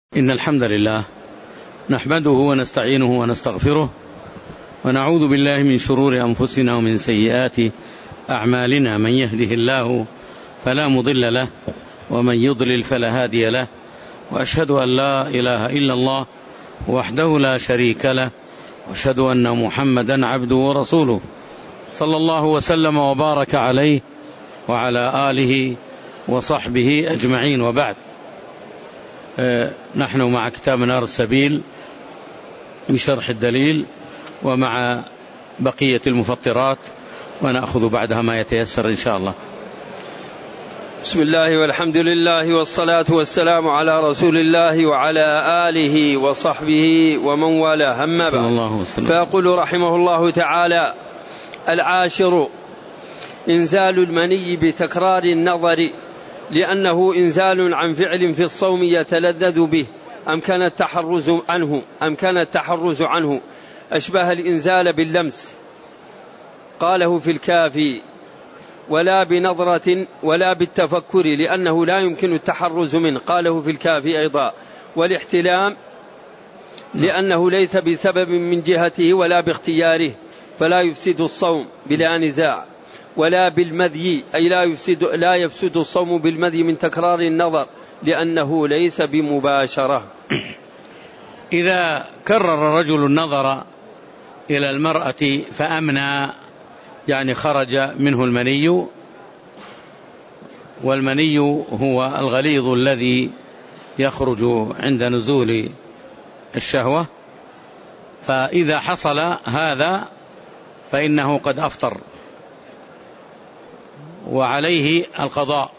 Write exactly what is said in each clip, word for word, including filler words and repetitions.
إن الحمد لله نحمده ونستعينه ونستغفره ونعوذ بالله من شرور أنفسنا ومن سيئات أعمالنا. من يهده الله فلا مضل له ومن يضلل فلا هادي له، وأشهد أن لا إله إلا الله وحده لا شريك له، وأشهد أن محمدا عبده ورسوله صلى الله وسلم وبارك عليه وعلى آله وصحبه أجمعين، وبعد. نحن مع كتاب منار السبيل بشرح الدليل ومع بقية المفطرات، ونأخذ بعدها ما يتيسر إن شاء الله. بسم الله والحمد لله والصلاة والسلام على رسول الله وعلى آله وصحبه ومن والاه، أما بعد. فيقول رحمه الله تعالى: العاشر إنزال المني بتكرار النظر، لأنه إنزال عن فعل في الصوم يتلذذ به، أمكن التحرز عنه أمكن التحرز عنه أشبه الإنزال باللمس. قاله في الكافي: ولا بنظرة ولا بالتفكر، لأنه لا يمكن التحرز منه. قاله في الكافي أيضا: والاحتلام لأنه ليس بسبب من جهته ولا باختياره، فلا يفسد الصوم بلا نزاع. ولا بالمذي، أي لا يفسد, لا يفسد الصوم بالمذي من تكرار النظر، لأنه ليس بمباشرة. إذا كرر الرجل النظر إلى المرأة فأمنى، يعني خرج منه المني، والمني هو الغليظ الذي يخرج عند نزول الشهوة، فإذا حصل هذا فإنه قد أفطر وعليه القضاء.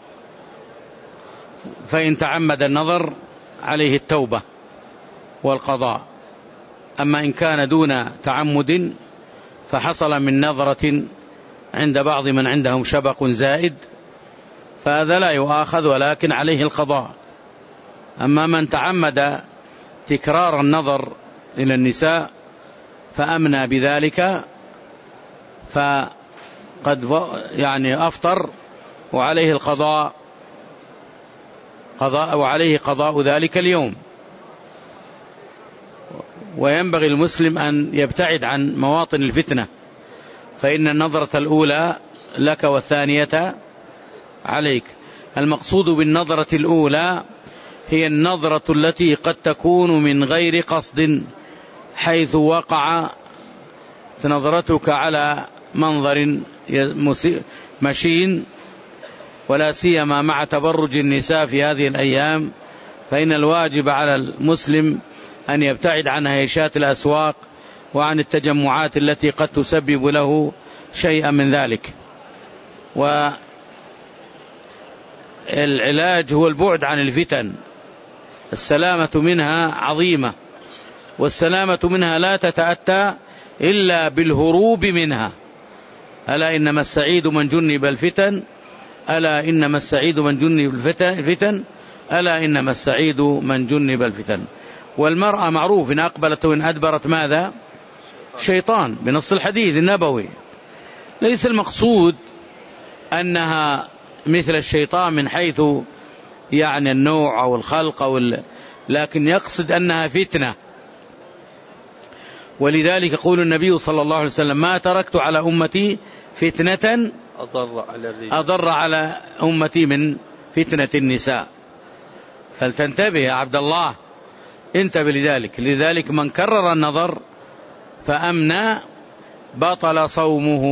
فإن تعمد النظر عليه التوبة والقضاء. أما إن كان دون تعمد فحصل من نظرة عند بعض من عندهم شبق زائد، فهذا لا يؤاخذ ولكن عليه القضاء. أما من تعمد تكرار النظر إلى النساء فأمنى بذلك فقد يعني أفطر وعليه القضاء قضاء وعليه قضاء ذلك اليوم. وينبغي المسلم أن يبتعد عن مواطن الفتنة، فإن النظرة الأولى لك والثانية عليك. المقصود بالنظرة الأولى هي النظرة التي قد تكون من غير قصد، حيث وقع نظرتك على منظر مشين، ولا سيما مع تبرج النساء في هذه الأيام، فإن الواجب على المسلم أن يبتعد عن هيشات الأسواق وعن التجمعات التي قد تسبب له شيئا من ذلك. والعلاج هو البعد عن الفتن، السلامة منها عظيمة، والسلامة منها لا تتأتى إلا بالهروب منها. ألا إنما السعيد من جنب الفتن ألا إنما السعيد من جنب الفتن ألا إنما السعيد من جنب الفتن. والمرأة معروف إن أقبلت وإن أدبرت ماذا؟ شيطان، بنص الحديث النبوي. ليس المقصود أنها مثل الشيطان من حيث يعني النوع أو الخلق أو ال... لكن يقصد أنها فتنة. ولذلك يقول النبي صلى الله عليه وسلم: ما تركت على أمتي فتنة أضر على الرجال أضر على أمتي من فتنة النساء. فلتنتبه يا عبد الله، انتبه لذلك. لذلك من كرر النظر فأمنى بطل صومه،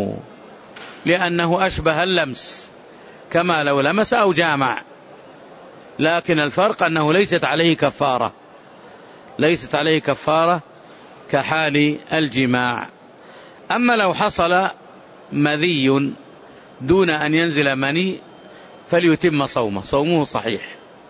لأنه أشبه اللمس كما لو لمس أو جامع. لكن الفرق أنه ليست عليه كفارة، ليست عليه كفارة كحال الجماع. أما لو حصل مذي دون أن ينزل مني فليتم صومه، صومه صحيح.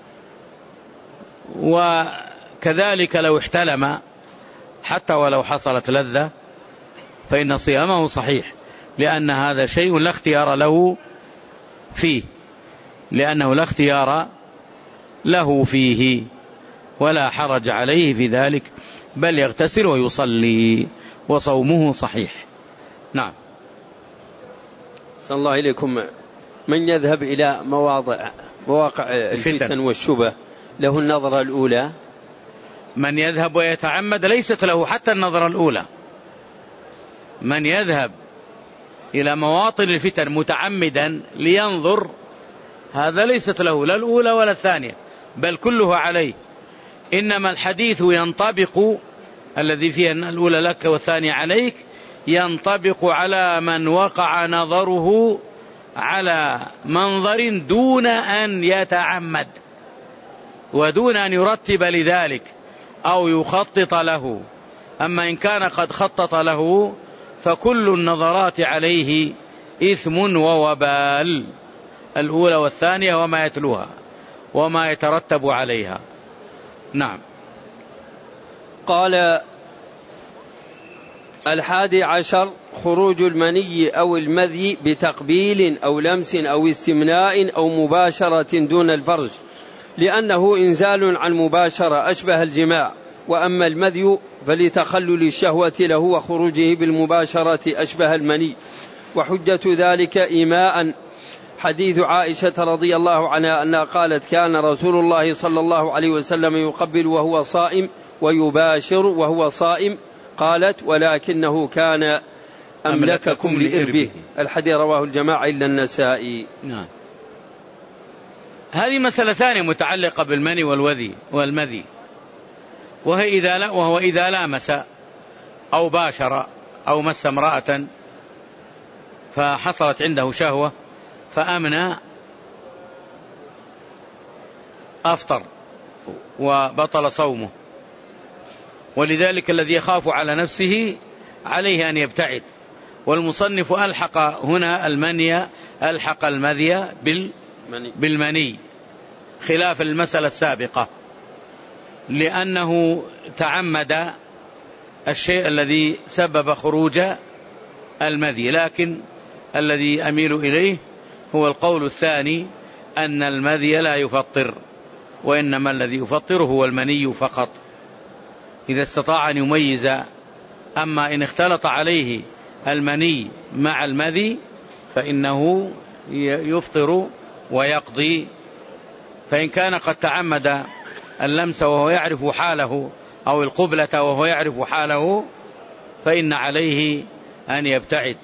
وكذلك لو احتلم حتى ولو حصلت لذة فإن صيامه صحيح، لأن هذا شيء لا اختيار له فيه، لأنه لا اختيار له فيه ولا حرج عليه في ذلك، بل يغتسل ويصلي وصومه صحيح. نعم. صلى الله إليكم. من يذهب إلى مواضع مواقع الفتن والشبه له النظرة الأولى؟ من يذهب ويتعمد ليست له حتى النظرة الأولى. من يذهب إلى مواطن الفتن متعمدا لينظر هذا ليست له لا الأولى ولا الثانية، بل كلها عليه. إنما الحديث ينطبق الذي فيه الأولى لك والثانية عليك ينطبق على من وقع نظره على منظر دون أن يتعمد ودون أن يرتب لذلك أو يخطط له. أما إن كان قد خطط له فكل النظرات عليه إثم ووبال، الأولى والثانية وما يتلوها وما يترتب عليها. نعم. قال الحادي عشر خروج المني أو المذي بتقبيل أو لمس أو استمناء أو مباشرة دون الفرج، لأنه إنزال عن مباشرة أشبه الجماع، وأما المذي فلتخلل الشهوة له وخروجه بالمباشرة أشبه المني. وحجة ذلك إيماء حديث عائشة رضي الله عنها أنها قالت كان رسول الله صلى الله عليه وسلم يقبل وهو صائم ويباشر وهو صائم، قالت ولكنه كان أملككم لإربه. الحديث رواه الجماعة إلا النسائي. نعم. هذه مسألة ثانية متعلقة بالمني والوذي والمذي، وهي إذا لا وهو إذا لامس أو باشر أو مس امرأة فحصلت عنده شهوة فأمنى أفطر وبطل صومه. ولذلك الذي يخاف على نفسه عليه أن يبتعد. والمصنف ألحق هنا المني ألحق المذي بالمني خلاف المسألة السابقة، لأنه تعمد الشيء الذي سبب خروج المذي. لكن الذي أميل إليه هو القول الثاني أن المذي لا يفطر، وإنما الذي يفطر هو المني فقط إذا استطاع أن يميز. أما إن اختلط عليه المني مع المذي فإنه يفطر ويقضي. فإن كان قد تعمد اللمس وهو يعرف حاله أو القبلة وهو يعرف حاله فإن عليه أن يبتعد.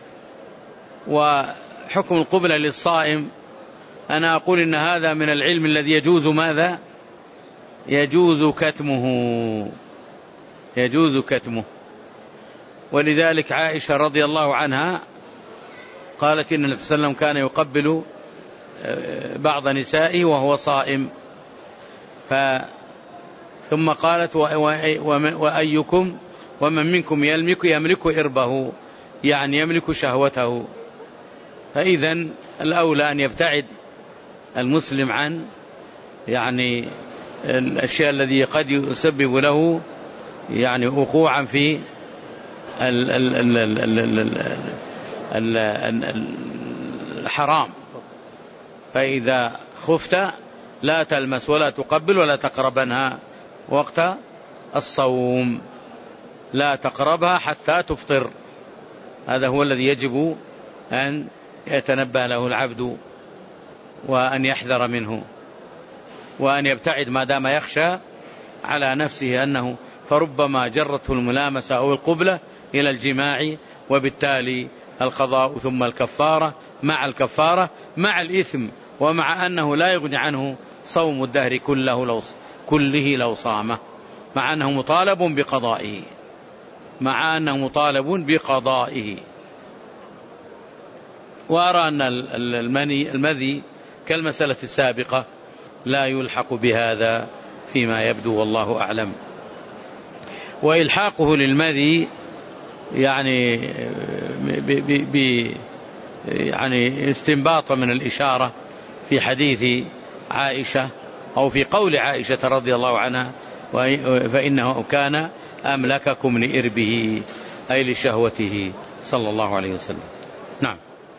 وحكم القبلة للصائم أنا أقول إن هذا من العلم الذي يجوز ماذا؟ يجوز كتمه يجوز كتمه. ولذلك عائشة رضي الله عنها قالت إن النبي صلى الله عليه وسلم كان يقبل بعض نسائه وهو صائم. ف ثم قالت وأيكم ومن منكم يملك يملك إربه، يعني يملك شهوته. فإذا الأولى أن يبتعد المسلم عن يعني الأشياء الذي قد يسبب له يعني وقوعا في الحرام. فإذا خفت لا تلمس ولا تقبل ولا تقربنها وقت الصوم، لا تقربها حتى تفطر. هذا هو الذي يجب أن يتنبه له العبد وأن يحذر منه وأن يبتعد ما دام يخشى على نفسه أنه فربما جرته الملامسة أو القبلة إلى الجماع، وبالتالي القضاء ثم الكفارة مع الكفارة مع الإثم، ومع أنه لا يغني عنه صوم الدهر كله لو كله لو صامه، مع أنه مطالب بقضائه مع أنه مطالب بقضائه. وأرى أن المني المذي كالمسألة السابقة لا يلحق بهذا فيما يبدو والله أعلم. وإلحاقه للمذي يعني ب ب يعني استنباط من الإشارة في حديث عائشة أو في قول عائشة رضي الله عنها فإنه كان أملككم لإربه أي لشهوته صلى الله عليه وسلم. نعم.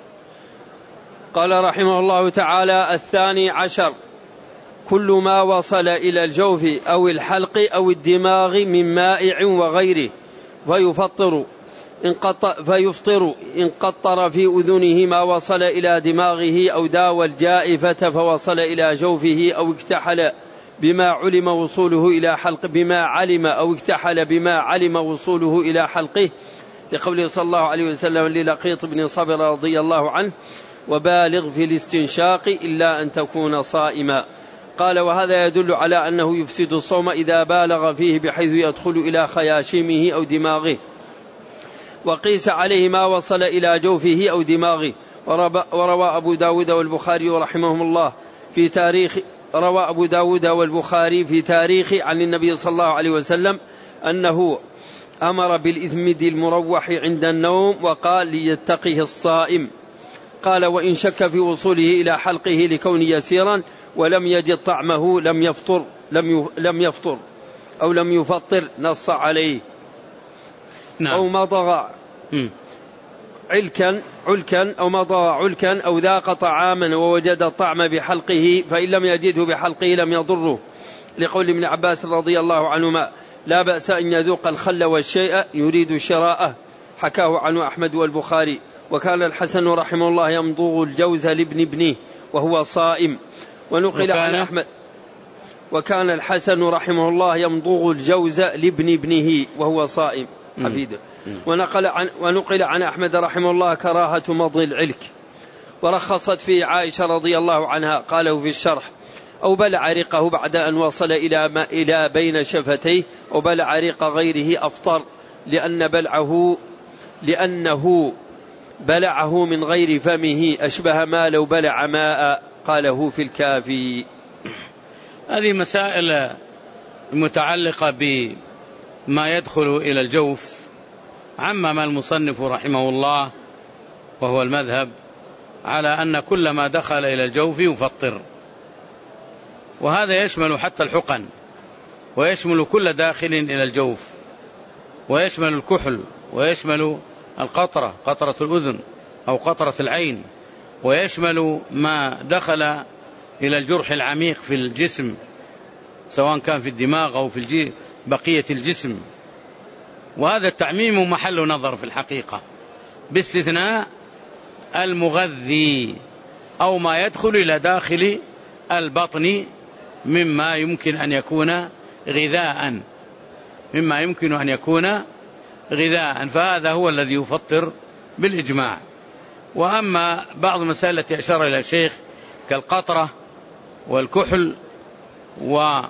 قال رحمه الله تعالى الثاني عشر كل ما وصل إلى الجوف أو الحلق أو الدماغ من مائع وغيره فيفطر إن فيفطر إن قطر في أذنه ما وصل إلى دماغه أو داوى الجائفة فوصل إلى جوفه أو اكتحل بما علم وصوله إلى حلق بما علم أو اكتحل بما علم وصوله إلى حلقه، لقوله صلى الله عليه وسلم للقيط بن صبر رضي الله عنه: وبالغ في الاستنشاق إلا أن تكون صائما. قال: وهذا يدل على أنه يفسد الصوم إذا بالغ فيه بحيث يدخل إلى خياشيمه أو دماغه. وقيس عليه ما وصل إلى جوفه أو دماغه. وروى أبو داود والبخاري رحمهم الله في تاريخ روى أبو داود والبخاري في تاريخ عن النبي صلى الله عليه وسلم أنه أمر بالإثمد المروح عند النوم وقال: ليتقه الصائم. قال: وإن شك في وصوله إلى حلقه لكون يسيرا ولم يجد طعمه لم يفطر لم لم يفطر أو لم يفطر، نص عليه. نعم. أو مضغ علكا علكا أو مضغ علكا أو ذاق طعاما ووجد الطعم بحلقه فإن لم يجده بحلقه لم يضره، لقول ابن عباس رضي الله عنهما: لا بأس أن يذوق الخل والشيء يريد شراءه. حكاه عنه أحمد والبخاري. وكان الحسن رحمه الله يمضغ الجوز لابن ابنه وهو صائم. ونقل عن أحمد وكان الحسن رحمه الله يمضغ الجوز لابن ابنه وهو صائم حفيده. ونقل عن, ونقل عن أحمد رحمه الله كراهة مضغ العلك. ورخصت فيه عائشة رضي الله عنها، قاله في الشرح: أو بلع ريقه بعد أن وصل إلى, ما إلى بين شفتيه، أو بلع ريق غيره أفطر، لأن بلعه لأنه بلعه من غير فمه أشبه ما لو بلع ماء. قاله في الكافي. هذه مسائل متعلقة بما يدخل إلى الجوف. عمم المصنف رحمه الله وهو المذهب على أن كل ما دخل إلى الجوف يفطر، وهذا يشمل حتى الحقن، ويشمل كل داخل إلى الجوف، ويشمل الكحل، ويشمل القطرة، قطرة الأذن أو قطرة العين، ويشمل ما دخل إلى الجرح العميق في الجسم سواء كان في الدماغ أو في بقية الجسم. وهذا التعميم محل نظر في الحقيقة، باستثناء المغذي أو ما يدخل إلى داخل البطن مما يمكن أن يكون غذاء مما يمكن أن يكون غذاء فهذا هو الذي يفطر بالإجماع. وأما بعض المسائل التي أشار إلى الشيخ كالقطرة والكحل وقطرة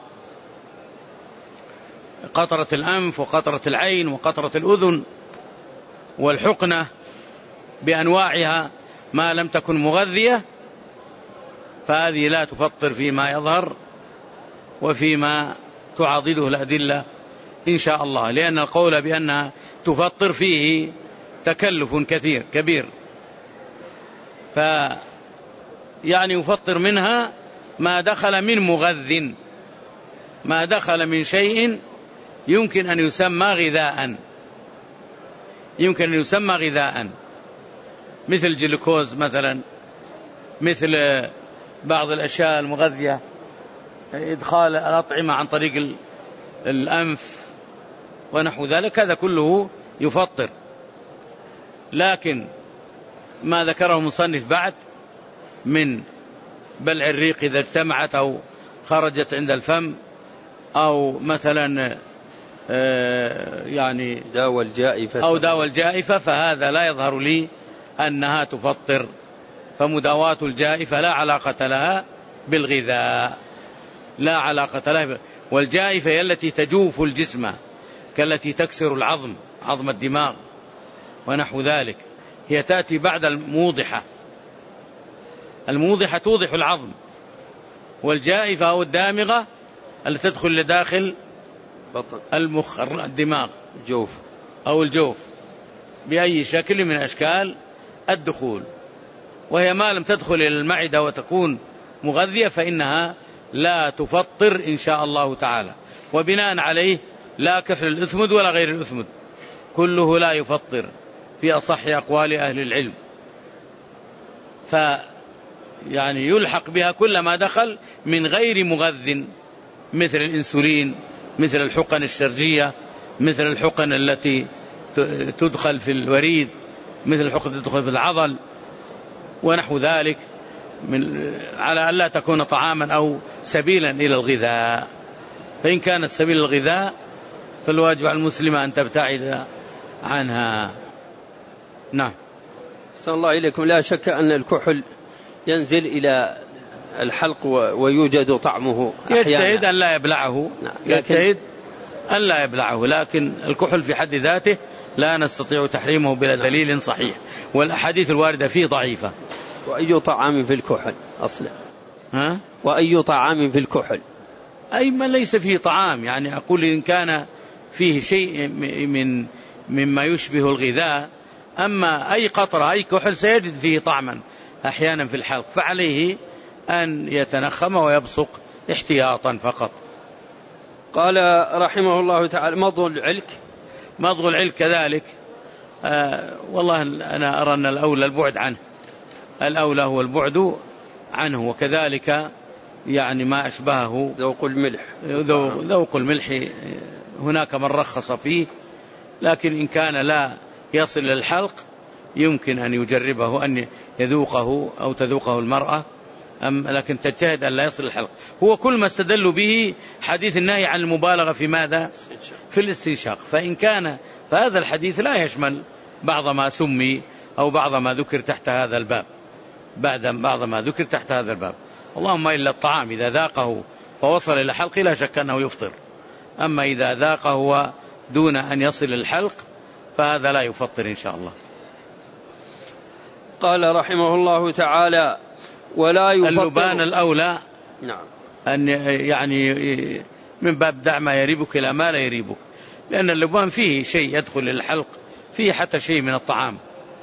الأنف وقطرة العين وقطرة الأذن والحقنة بأنواعها ما لم تكن مغذية فهذه لا تفطر فيما يظهر وفيما تعاضده الأدلة إن شاء الله، لأن القول بأنها تفطر فيه تكلف كثير كبير. ف يعني يفطر منها ما دخل من مغذ، ما دخل من شيء يمكن أن يسمى غذاء يمكن أن يسمى غذاء مثل الجلوكوز مثلا، مثل بعض الأشياء المغذية، إدخال الأطعمة عن طريق الأنف ونحو ذلك، هذا كله يفطر. لكن ما ذكره المصنف بعد من بلع الريق إذا اجتمعت أو خرجت عند الفم، أو مثلا يعني داوى الجائفة أو داوى الجائفة، فهذا لا يظهر لي أنها تفطر. فمداواة الجائفة لا علاقة لها بالغذاء، لا علاقة لها. والجائفة هي التي تجوف الجسم كالتي تكسر العظم، عظم الدماغ ونحو ذلك، هي تأتي بعد الموضحة. الموضحة توضح العظم، والجائفة أو الدامغة التي تدخل لداخل المخ الدماغ الجوف أو الجوف بأي شكل من أشكال الدخول، وهي ما لم تدخل إلى المعدة وتكون مغذية فإنها لا تفطر إن شاء الله تعالى. وبناء عليه لا كحل الأثمد ولا غير الأثمد، كله لا يفطر في أصح أقوال أهل العلم. ف يعني يلحق بها كل ما دخل من غير مغذ، مثل الإنسولين، مثل الحقن الشرجية، مثل الحقن التي تدخل في الوريد، مثل الحقن التي تدخل في العضل ونحو ذلك. من على أن لا تكون طعاما أو سبيلا إلى الغذاء. فإن كانت سبيل الغذاء فالواجب على المسلم أن تبتعد عنها. نعم. صلى الله إليكم. لا شك أن الكحل ينزل إلى الحلق ويوجد طعمه أحيانا. يجتهد أن لا يبلعه. نعم. يجتهد أن لا يبلعه، لكن الكحل في حد ذاته لا نستطيع تحريمه بلا دليل صحيح، والأحاديث الواردة فيه ضعيفة. وأي طعام في الكحل أصلا؟ ها؟ وأي طعام في الكحل؟ أي ما ليس فيه طعام، يعني أقول إن كان فيه شيء من مما يشبه الغذاء. أما أي قطرة أي كحل سيجد فيه طعما أحيانا في الحلق، فعليه أن يتنخم ويبصق احتياطا فقط. قال رحمه الله تعالى: مضغ العلك. مضغ العلك كذلك. آه والله أنا أرى أن الأولى البعد عنه، الأولى هو البعد عنه. وكذلك يعني ما أشبهه ذوق الملح. ذوق الملح هناك من رخص فيه، لكن إن كان لا يصل للحلق يمكن أن يجربه، أن يذوقه أو تذوقه المرأة، أم لكن تجتهد أن لا يصل للحلق. هو كل ما استدلوا به حديث النهي عن المبالغة في ماذا؟ في الاستنشاق. فإن كان فهذا الحديث لا يشمل بعض ما سمي أو بعض ما ذكر تحت هذا الباب، بعد بعض ما ذكر تحت هذا الباب. اللهم إلا الطعام إذا ذاقه فوصل إلى حلقه لا شك أنه يفطر، أما إذا ذاقه دون أن يصل الحلق فهذا لا يفطر إن شاء الله. قال رحمه الله تعالى: ولا يفطر. اللبان الأولى نعم أن يعني من باب دع ما يريبك إلى ما لا يريبك، لأن اللبان فيه شيء يدخل الحلق، فيه حتى شيء من الطعام.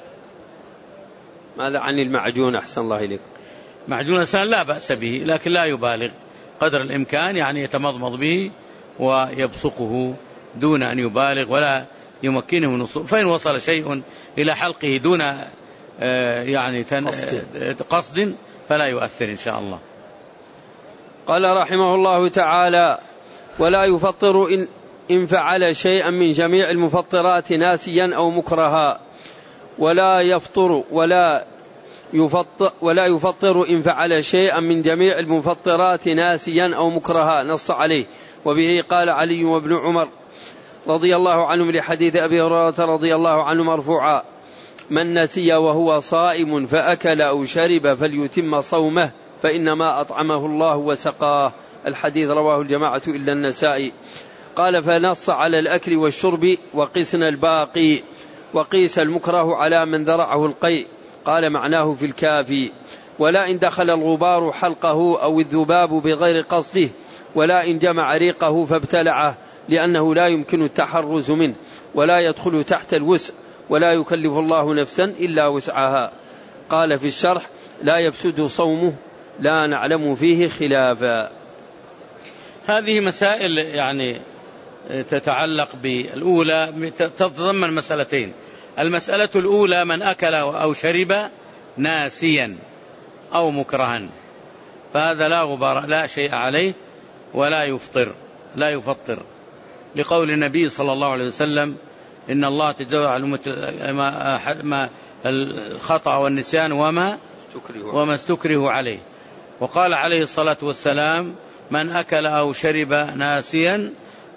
ماذا عن المعجون أحسن الله إليك؟ معجون الإنسان لا بأس به، لكن لا يبالغ قدر الإمكان، يعني يتمضمض به ويبصقه دون أن يبالغ ولا يمكنه من وصول. فإن وصل شيء إلى حلقه دون يعني قصد فلا يؤثر إن شاء الله. قال رحمه الله تعالى: ولا يفطر إن, إن فعل شيئا من جميع المفطرات ناسيا أو مكرها، ولا يفطر ولا يفطر ولا يفطر إن فعل شيئا من جميع المفطرات ناسيا أو مكرها، نص عليه. وبه قال علي وابن عمر رضي الله عنهم لحديث أبي هريرة رضي الله عنه مرفوعا: من نسي وهو صائم فأكل أو شرب فليتم صومه فإنما أطعمه الله وسقاه. الحديث رواه الجماعة إلا النسائي. قال: فنص على الأكل والشرب وقسنا الباقي، وقيس المكره على من ذرعه القيء. قال: معناه في الكافي: ولا إن دخل الغبار حلقه أو الذباب بغير قصده، ولا إن جمع ريقه فابتلعه، لأنه لا يمكن التحرز منه، ولا يدخل تحت الوسع، ولا يكلف الله نفسا إلا وسعها. قال في الشرح: لا يفسد صومه، لا نعلم فيه خلافا. هذه مسائل يعني تتعلق بالأولى، تتضمن مسألتين. المسألة الأولى: من أكل أو شرب ناسيا أو مكرها فهذا لا غبار لا شيء عليه ولا يفطر لا يفطر لقول النبي صلى الله عليه وسلم: إن الله تجاوز عن ما الخطأ والنسيان وما وما استكره عليه. وقال عليه الصلاة والسلام: من أكل أو شرب ناسيا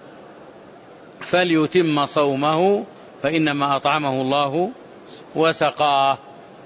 فليتم صومه فإنما أطعمه الله وسقاه.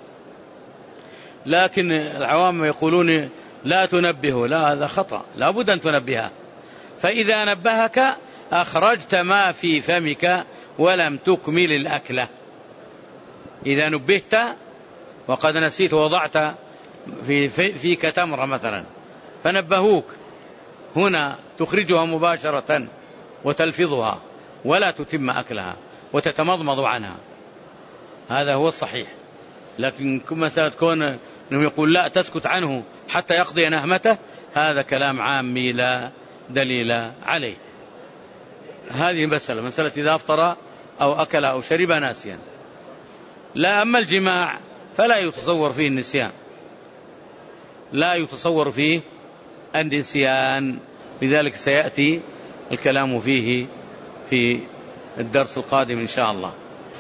لكن العوام يقولون لا تنبهه، لا، هذا خطأ، لا بد أن تنبهه. فإذا نبهك أخرجت ما في فمك ولم تكمل الأكلة. إذا نبهت وقد نسيت وضعت في فيك تمرة مثلا فنبهوك، هنا تخرجها مباشرة وتلفظها ولا تتم أكلها وتتمضمض عنها، هذا هو الصحيح. لكن مسألة كون أنه يقول لا تسكت عنه حتى يقضي نهمته، هذا كلام عامي لا دليل عليه. هذه مسألة مسألة إذا أفطر أو أكل أو شرب ناسيا. لا، أما الجماع فلا يتصور فيه النسيان، لا يتصور فيه النسيان، لذلك سيأتي الكلام فيه في الدرس القادم إن شاء الله.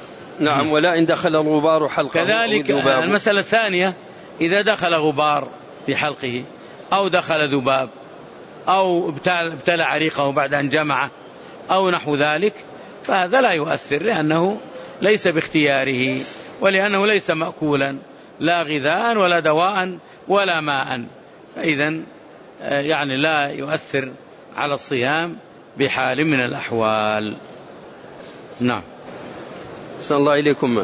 نعم. ولا إن دخل الغبار حلقه. كذلك المسألة الثانية: إذا دخل غبار في حلقه، أو دخل ذباب، أو ابتلع ريقه بعد أن جمعه، أو نحو ذلك، فهذا لا يؤثر، لأنه ليس باختياره، ولأنه ليس مأكولا لا غذاء ولا دواء ولا ماء، فإذن يعني لا يؤثر على الصيام بحال من الأحوال. نعم. صلى الله إليكم.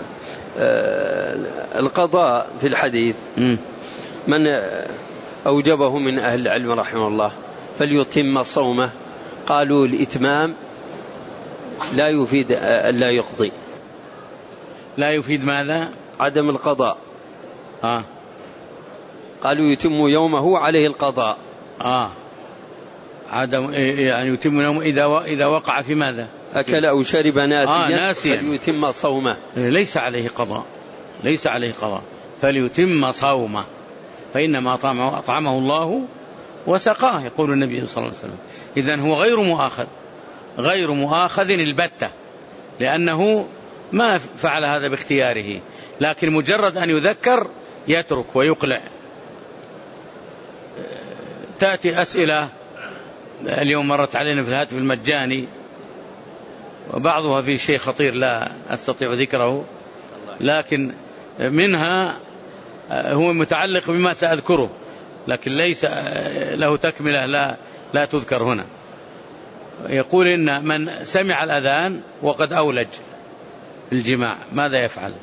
القضاء في الحديث م. من أوجبه من أهل العلم رحمه الله فليتم صومه، قالوا الإتمام لا يفيد ألا يقضي. لا يفيد ماذا؟ عدم القضاء. آه. قالوا يتم يومه عليه القضاء. آه. عدم يعني يتم يومه إذا إذا وقع في ماذا؟ أكل أو شرب ناسيا. آه ناسيا فليتم صومه. ليس عليه قضاء، ليس عليه قضاء، فليتم صومه، فإنما أطعمه, أطعمه الله وسقاه، يقول النبي صلى الله عليه وسلم. إذن هو غير مؤاخذ، غير مؤاخذ البتة، لأنه ما فعل هذا باختياره، لكن مجرد أن يذكر يترك ويقلع. تأتي أسئلة اليوم مرت علينا في الهاتف المجاني، وبعضها في شيء خطير لا أستطيع ذكره، لكن منها هو متعلق بما سأذكره، لكن ليس له تكملة لا, لا تذكر هنا. يقول إن من سمع الأذان وقد أولج الجماع ماذا يفعل؟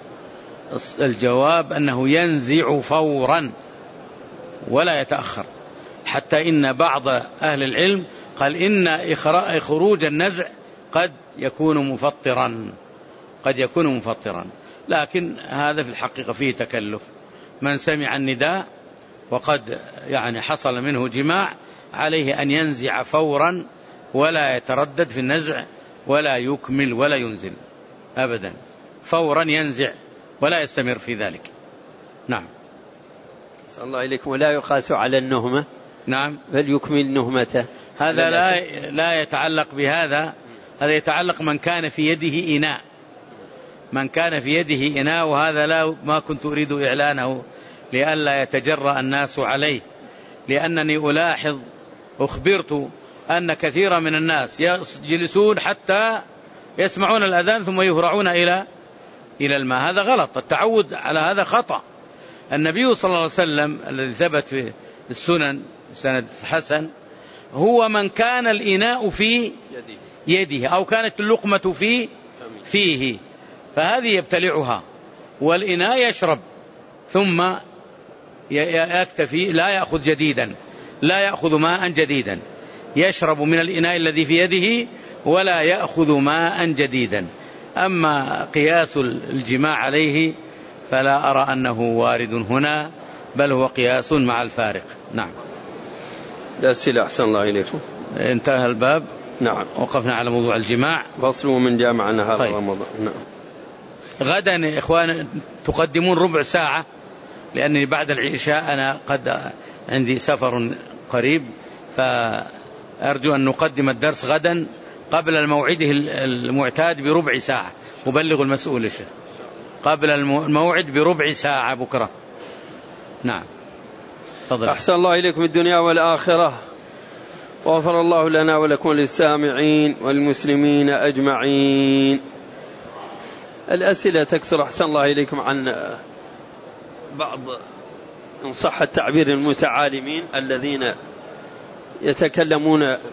الجواب أنه ينزع فورا ولا يتأخر، حتى إن بعض أهل العلم قال إن خروج النزع قد يكون مفطرا، قد يكون مفطرا، لكن هذا في الحقيقة فيه تكلف. من سمع النداء وقد يعني حصل منه جماع عليه أن ينزع فورا ولا يتردد في النزع ولا يكمل ولا ينزل أبدا، فورا ينزع ولا يستمر في ذلك. نعم. صلى الله عليكم. ولا يقاس على النهمة. نعم. بل يكمل نهمته. هذا لا لا يتعلق بهذا، هذا يتعلق من كان في يده إناء، من كان في يده إناء، وهذا لا ما كنت أريد إعلانه لئلا يتجرأ الناس عليه، لأنني ألاحظ أخبرت أن كثيرا من الناس يجلسون حتى يسمعون الأذان ثم يهرعون إلى إلى الماء. هذا غلط، التعود على هذا خطأ. النبي صلى الله عليه وسلم الذي ثبت في السنن سند حسن هو من كان الإناء في يده أو كانت اللقمة في فيه، فهذه يبتلعها، والإناء يشرب ثم يكتفي، لا يأخذ جديدا، لا يأخذ ماء جديدا، يشرب من الإناء الذي في يده ولا يأخذ ماء جديدا. أما قياس الجماع عليه فلا أرى أنه وارد هنا، بل هو قياس مع الفارق. نعم. لا أسئلة. أحسن الله إليكم. انتهى الباب. نعم. وقفنا على موضوع الجماع. فصل من جامع نهار طيب. رمضان. نعم. غدا إخوان تقدمون ربع ساعة، لأني بعد العشاء أنا قد عندي سفر قريب، فأرجو أن نقدم الدرس غدا قبل الموعد المعتاد بربع ساعة. أبلغ المسؤول الشيخ قبل الموعد بربع ساعة بكرة. نعم. فضل. أحسن الله إليكم الدنيا والآخرة، وغفر الله لنا ولكم للسامعين والمسلمين أجمعين. الأسئلة تكثر أحسن الله إليكم عن بعض إن صح التعبير المتعالمين الذين يتكلمون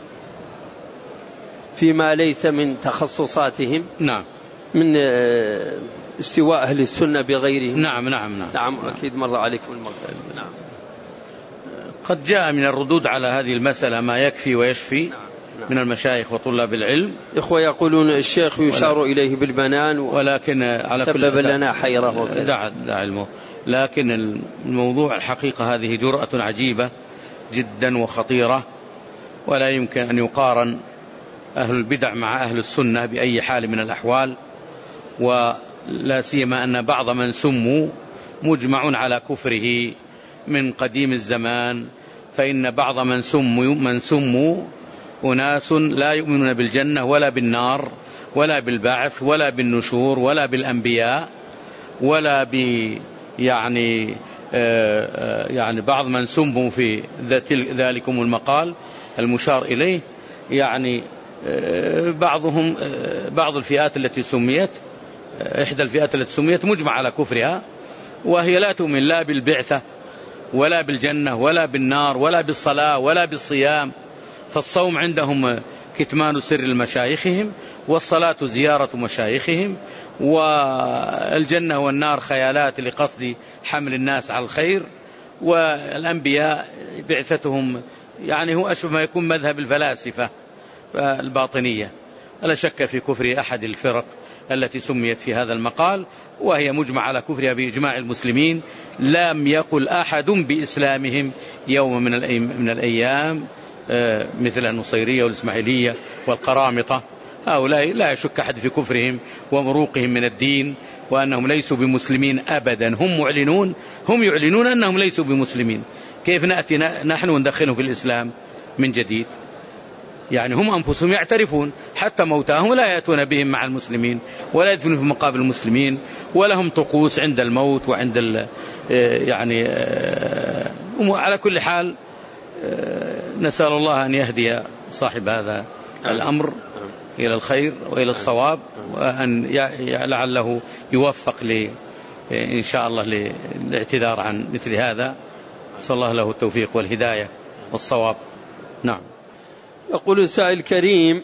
فيما ليس من تخصصاتهم. نعم. من استواء أهل السنة بغيرهم. نعم نعم نعم, نعم. أكيد مر عليكم المغرب. نعم. قد جاء من الردود على هذه المسألة ما يكفي ويشفي. نعم. نعم. من المشايخ وطلاب العلم. إخوة يقولون الشيخ يشار ولا... إليه بالبنان و... ولكن على كل سبب لنا حيرة وكذا. دع دع المو... لكن الموضوع الحقيقة هذه جرأة عجيبة جدا وخطيرة، ولا يمكن أن يقارن أهل البدع مع أهل السنة بأي حال من الأحوال، ولا سيما أن بعض من سموا مجمع على كفره من قديم الزمان، فإن بعض من سموا من سموا أناس لا يؤمنون بالجنة ولا بالنار ولا بالبعث ولا بالنشور ولا بالأنبياء ولا يعني يعني بعض من سموا في ذلكم المقال المشار إليه، يعني بعضهم بعض الفئات التي سميت، إحدى الفئات التي سميت مجمع على كفرها، وهي لا تؤمن لا بالبعثة ولا بالجنة ولا بالنار ولا بالصلاة ولا بالصيام. فالصوم عندهم كتمان سر المشايخهم، والصلاة زيارة مشايخهم، والجنة والنار خيالات لقصد حمل الناس على الخير، والأنبياء بعثتهم يعني هو أشبه ما يكون مذهب الفلاسفة الباطنية. لا شك في كفر أحد الفرق التي سميت في هذا المقال، وهي مجمع على كفرها بإجماع المسلمين. لم يقل أحد بإسلامهم يوم من الأيام، مثل النصيرية والإسماعيلية والقرامطة. هؤلاء لا يشك أحد في كفرهم ومروقهم من الدين، وأنهم ليسوا بمسلمين أبدا. هم معلنون هم يعلنون أنهم ليسوا بمسلمين. كيف نأتي نحن وندخلهم في الإسلام من جديد؟ يعني هم أنفسهم يعترفون، حتى موتاهم لا يأتون بهم مع المسلمين ولا يدفنون في مقابر المسلمين، ولهم طقوس عند الموت وعند ال يعني على كل حال. نسأل الله أن يهدي صاحب هذا الأمر إلى الخير وإلى الصواب، وأن لعله يوفق ل إن شاء الله للاعتذار عن مثل هذا. صلى الله له التوفيق والهداية والصواب. نعم. يقول السائل الكريم: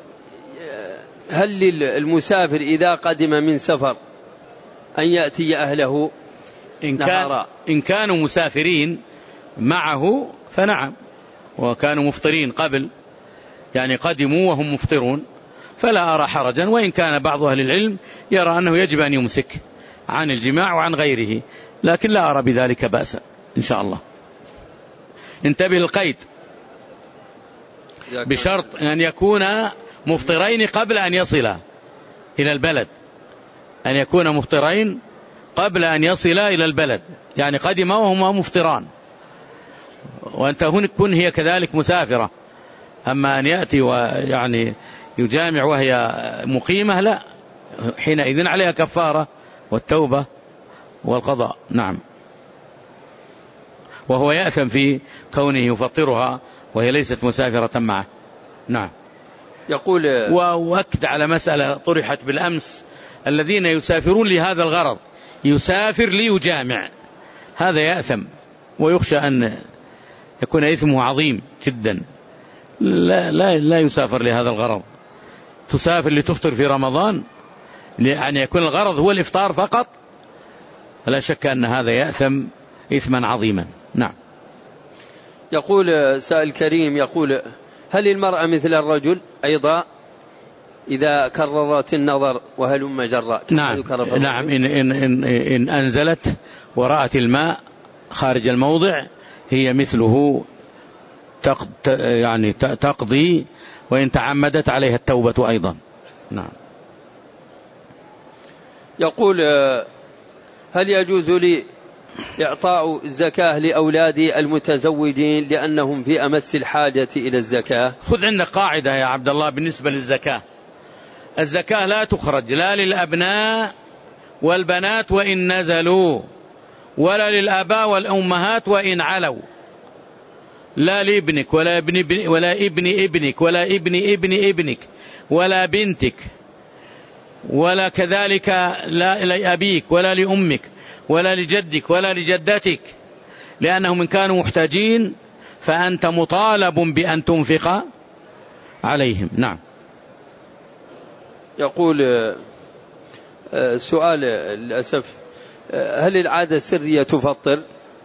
هل للمسافر إذا قدم من سفر أن يأتي أهله إن, كان إن كانوا مسافرين معه فنعم، وكانوا مفطرين قبل، يعني قدموا وهم مفطرون، فلا أرى حرجا. وإن كان بعض أهل العلم يرى أنه يجب أن يمسك عن الجماع وعن غيره، لكن لا أرى بذلك بأسا إن شاء الله. انتبه القيد، بشرط أن يكون مفطرين قبل أن يصل إلى البلد، أن يكون مفطرين قبل أن يصل إلى البلد، يعني قدم وهما مفطران، وأنت هنا كن هي كذلك مسافرة. أما أن يأتي ويعني يجامع وهي مقيمة، لا، حينئذ عليها كفارة والتوبة والقضاء. نعم. وهو يأثم في كونه يفطرها وهي ليست مسافرة معه. نعم. يقول وأكد على مسألة طرحت بالأمس: الذين يسافرون لهذا الغرض، يسافر ليجامع، هذا يأثم ويخشى أن يكون إثمه عظيم جدا. لا, لا, لا يسافر لهذا الغرض. تسافر لتفطر في رمضان، لأن يكون الغرض هو الإفطار فقط، لا شك أن هذا يأثم إثما عظيما. نعم. يقول سائل كريم يقول: هل المرأة مثل الرجل أيضا إذا كررت النظر وهلم جرى؟ نعم, نعم. إن, إن, إن, إن أنزلت ورأت الماء خارج الموضع هي مثله يعني تقضي، وإن تعمدت عليها التوبة أيضا. نعم. يقول: هل يجوز لي إعطاء الزكاة لأولادي المتزوجين لأنهم في أمس الحاجة إلى الزكاة؟ خذ عندك قاعدة يا عبد الله بالنسبة للزكاة: الزكاة لا تخرج لا للأبناء والبنات وإن نزلوا، ولا للآباء والأمهات وإن علوا، لا لابنك ولا ابن ابن ولا ابن ابنك ولا ابن ابن ابنك ولا بنتك، ولا كذلك لا لأبيك ولا لأمك ولا لجدك ولا لجدتك، لأنهم إن كانوا محتاجين فأنت مطالب بأن تنفق عليهم. نعم. يقول سؤال للأسف: هل العادة السرية تفطر؟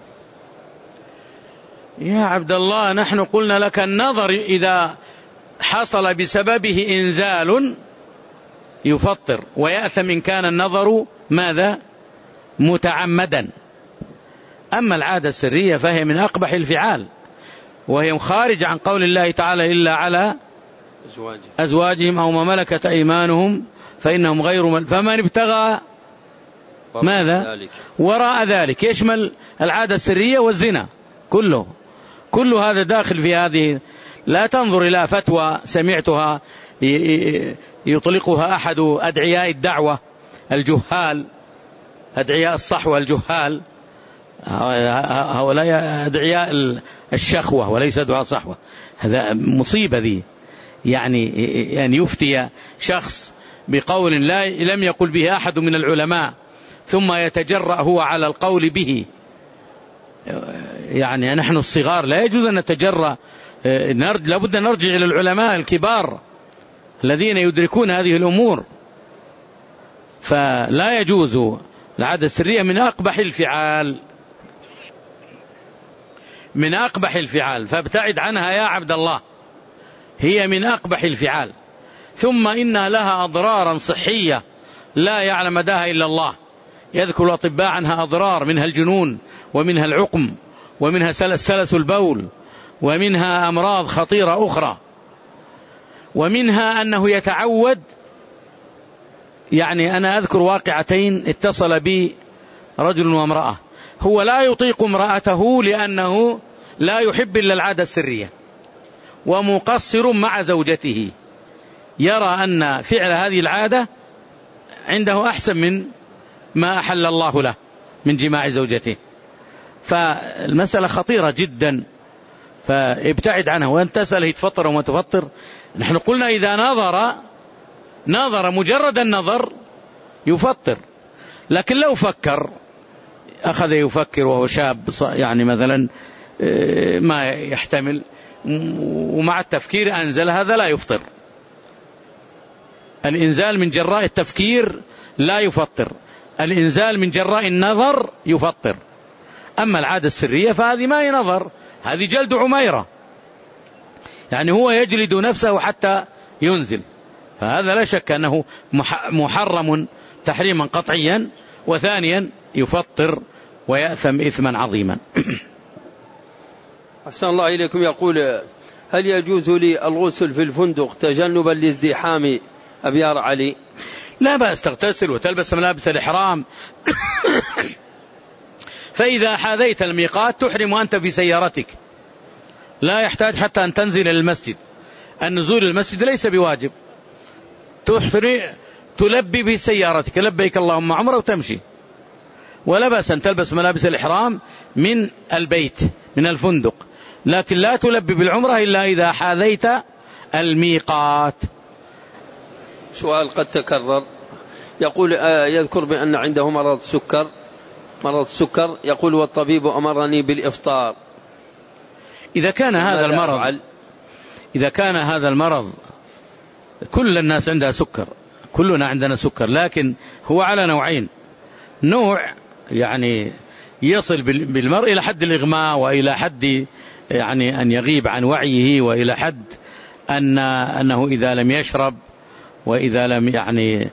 يا عبد الله، نحن قلنا لك النظر إذا حصل بسببه إنزال يفطر، ويأثم إن كان النظر ماذا؟ متعمدا. أما العادة السرية فهي من أقبح الفعال، وهي خارج عن قول الله تعالى: إلا على أزواجهم أو ما ملكت أيمانهم فإنهم غير مل... فمن ابتغى ماذا وراء ذلك، يشمل العادة السرية والزنا كله، كل هذا داخل في هذه. لا تنظر إلى فتوى سمعتها يطلقها أحد أدعياء الدعوة الجهال أدعياء الصحوة الجهال، هؤلاء أدعياء الشخوة وليس دعاء صحوة. هذا مصيبة ذي، يعني أن يفتي شخص بقول لا لم يقل به أحد من العلماء ثم يتجرأ هو على القول به. يعني نحن الصغار لا يجوز أن نتجرأ، لابد أن نرجع إلى العلماء الكبار الذين يدركون هذه الأمور. فلا يجوز العادة السرية، من أقبح الفعال، من أقبح الفعال، فابتعد عنها يا عبد الله، هي من أقبح الفعال. ثم إنها لها أضرارا صحية لا يعلم مداها إلا الله. يذكر الأطباء عنها أضرار، منها الجنون، ومنها العقم، ومنها سلس البول، ومنها أمراض خطيرة أخرى، ومنها أنه يتعود. يعني أنا أذكر واقعتين، اتصل بي رجل وامرأة، هو لا يطيق امرأته لأنه لا يحب إلا العادة السرية، ومقصر مع زوجته، يرى أن فعل هذه العادة عنده أحسن من ما أحل الله له من جماع زوجته. فالمسألة خطيرة جدا، فابتعد عنها. وأن تسأله يتفطر وما تفطر، نحن قلنا إذا نظر نظر مجرد النظر يفطر، لكن لو فكر، أخذ يفكر وهو شاب يعني مثلا ما يحتمل، ومع التفكير أنزل، هذا لا يفطر. الإنزال من جراء التفكير لا يفطر، الإنزال من جراء النظر يفطر. أما العادة السرية فهذه ما هي نظر، هذه جلد عميرة، يعني هو يجلد نفسه حتى ينزل، فهذا لا شك أنه محرم تحريما قطعيا، وثانيا يفطر ويأثم إثما عظيما. أحسن الله إليكم. يقول: هل يجوز لي الغسل في الفندق تجنبا لازدحام أبيار علي؟ لا بأس، تغتسل وتلبس ملابس الإحرام فإذا حاذيت الميقات تحرم وأنت في سيارتك، لا يحتاج حتى أن تنزل إلى المسجد. النزول إلى المسجد ليس بواجب، تلبي بسيارتك لبيك اللهم عمره وتمشي، ولا بأس أن تلبس ملابس الإحرام من البيت من الفندق، لكن لا تلبي بالعمرة إلا إذا حاذيت الميقات. سؤال قد تكرر، يقول آه يذكر بأن عنده مرض سكر مرض السكر يقول: والطبيب أمرني بالإفطار. إذا كان هذا المرض إذا كان هذا المرض كل الناس عندها سكر، كلنا عندنا سكر، لكن هو على نوعين: نوع يعني يصل بالمرء إلى حد الإغماء، وإلى حد يعني أن يغيب عن وعيه، وإلى حد أن أنه إذا لم يشرب وإذا لم يعني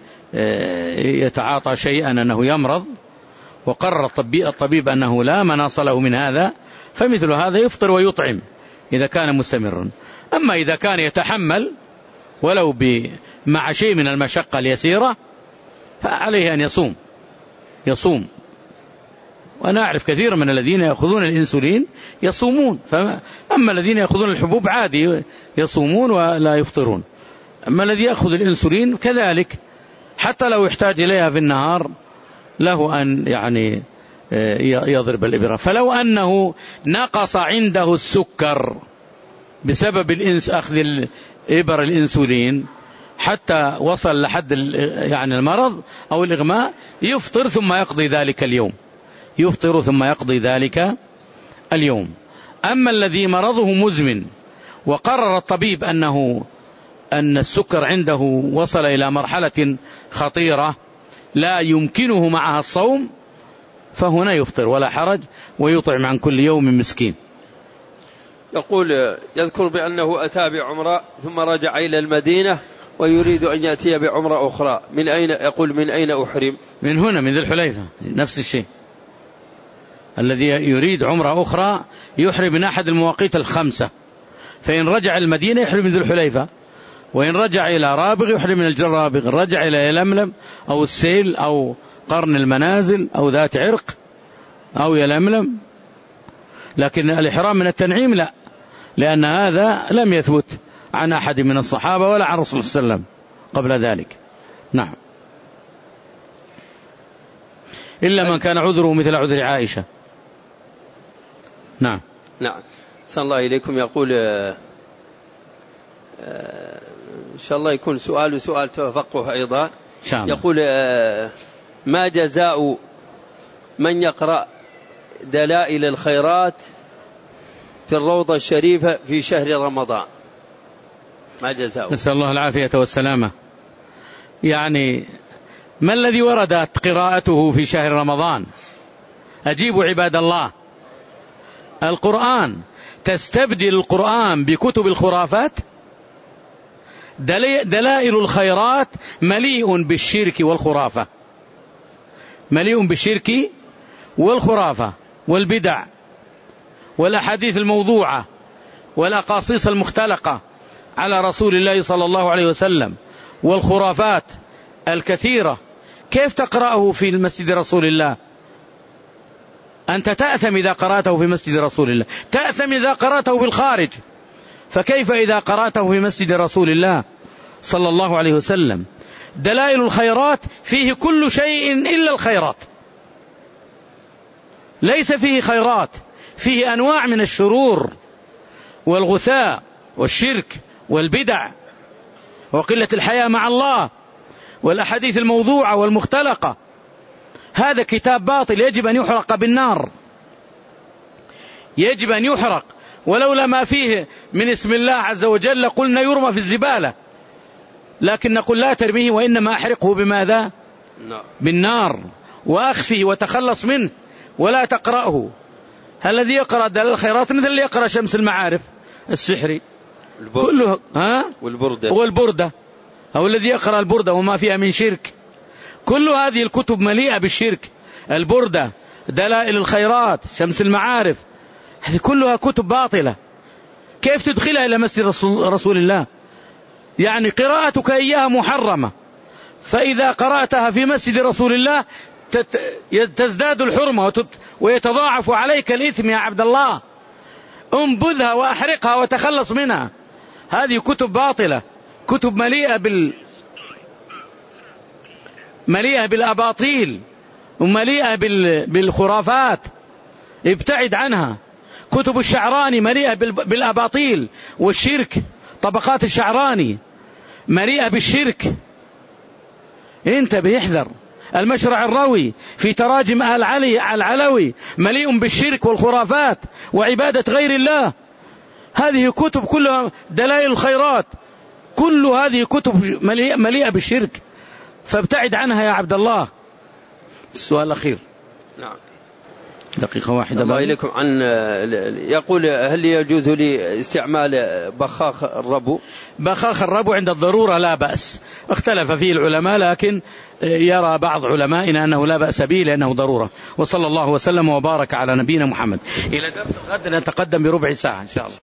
يتعاطى شيئا أنه يمرض، وقرر الطبيب أنه لا مناص له من هذا، فمثل هذا يفطر ويطعم إذا كان مستمرا. أما إذا كان يتحمل ولو مع شيء من المشقة اليسيرة فعليه أن يصوم يصوم وأنا أعرف كثير من الذين يأخذون الإنسولين يصومون، أما الذين يأخذون الحبوب عادي يصومون ولا يفطرون. أما الذي يأخذ الإنسولين كذلك، حتى لو يحتاج إليها في النهار له أن يعني يضرب الإبرة. فلو أنه نقص عنده السكر بسبب الإنس أخذ الإبر الإنسولين حتى وصل لحد يعني المرض أو الإغماء، يفطر ثم يقضي ذلك اليوم يفطر ثم يقضي ذلك اليوم. أما الذي مرضه مزمن وقرر الطبيب أنه أن السكر عنده وصل إلى مرحلة خطيرة لا يمكنه معها الصوم، فهنا يفطر ولا حرج، ويطعم عن كل يوم مسكين. يقول: يذكر بأنه أتى بعمرة ثم رجع إلى المدينة ويريد أن يأتي بعمرة أخرى، من أين يقول من أين أحرم؟ من هنا، من ذي الحليفة، نفس الشيء. الذي يريد عمرة أخرى يحرم من أحد المواقيت الخمسة، فإن رجع المدينة يحرم من ذي الحليفة، وإن رجع إلى رابغ يحرم من الجرابغ، رجع إلى يلملم أو السيل أو قرن المنازل أو ذات عرق أو يلملم. لكن الإحرام من التنعيم لا، لأن هذا لم يثبت عن أحد من الصحابة ولا عن رسول الله صلى الله عليه وسلم قبل ذلك. نعم. إلا من كان عذره مثل عذر عائشة. نعم. نعم. صلى الله إليكم. يقول آه آه إن شاء الله يكون سؤال سؤال تفقه أيضا. إن شاء الله. يقول آه ما جزاء من يقرأ دلائل الخيرات في الروضة الشريفة في شهر رمضان؟ ما جزاؤه؟ نسأل الله العافية والسلامة. يعني ما الذي وردت قراءته في شهر رمضان؟ أجيبوا عباد الله، القرآن تستبدل القرآن بكتب الخرافات؟ دلائل الخيرات مليء بالشرك والخرافة، مليء بالشرك والخرافة والبدع والأحاديث الموضوعة والأقاصيص المختلقة على رسول الله صلى الله عليه وسلم والخرافات الكثيرة. كيف تقرأه في مسجد رسول الله؟ أنت تأثم إذا قرأته في مسجد رسول الله، تأثم إذا قرأته في الخارج، فكيف إذا قرأته في مسجد رسول الله صلى الله عليه وسلم؟ دلائل الخيرات فيه كل شيء إلا الخيرات، ليس فيه خيرات، فيه أنواع من الشرور والغثاء والشرك والبدع وقلة الحياة مع الله والأحاديث الموضوعة والمختلقة. هذا كتاب باطل يجب أن يحرق بالنار، يجب أن يحرق، ولولا ما فيه من اسم الله عز وجل قلنا يرمى في الزبالة، لكن نقول لا ترميه وإنما أحرقه بماذا؟ بالنار، وأخفه وتخلص منه ولا تقرأه. الذي يقرأ دلائل الخيرات مثل اللي يقرأ شمس المعارف السحري كله، ها؟ والبردة والبردة، أو الذي يقرأ البردة وما فيها من شرك. كل هذه الكتب مليئة بالشرك. البردة، دلائل الخيرات، شمس المعارف، هذه كلها كتب باطلة. كيف تدخلها إلى مسجد رسول, رسول الله؟ يعني قراءتك إياها محرمة، فإذا قرأتها في مسجد رسول الله تزداد الحرمة ويتضاعف عليك الإثم يا عبد الله. انبذها وأحرقها وتخلص منها. هذه كتب باطلة، كتب مليئة بال مليئة بالأباطيل ومليئة بال... بالخرافات، ابتعد عنها. كتب الشعراني مليئة بال... بالأباطيل والشرك، طبقات الشعراني مليئة بالشرك، انتبه احذر. المشرع الروي في تراجم آل علي العلوي مليء بالشرك والخرافات وعبادة غير الله. هذه كتب كلها دلائل الخيرات، كل هذه كتب مليئة بالشرك، فابتعد عنها يا عبد الله. السؤال الأخير. نعم. دقيقة واحدة. الله إليكم. عن يقول هل يجوز لي استعمال بخاخ الربو؟ بخاخ الربو عند الضرورة لا بأس، اختلف فيه العلماء، لكن يرى بعض علمائنا أنه لا بأس به لأنه ضرورة. وصلى الله وسلم وبارك على نبينا محمد. إلى درس الغد نتقدم بربع ساعة إن شاء الله.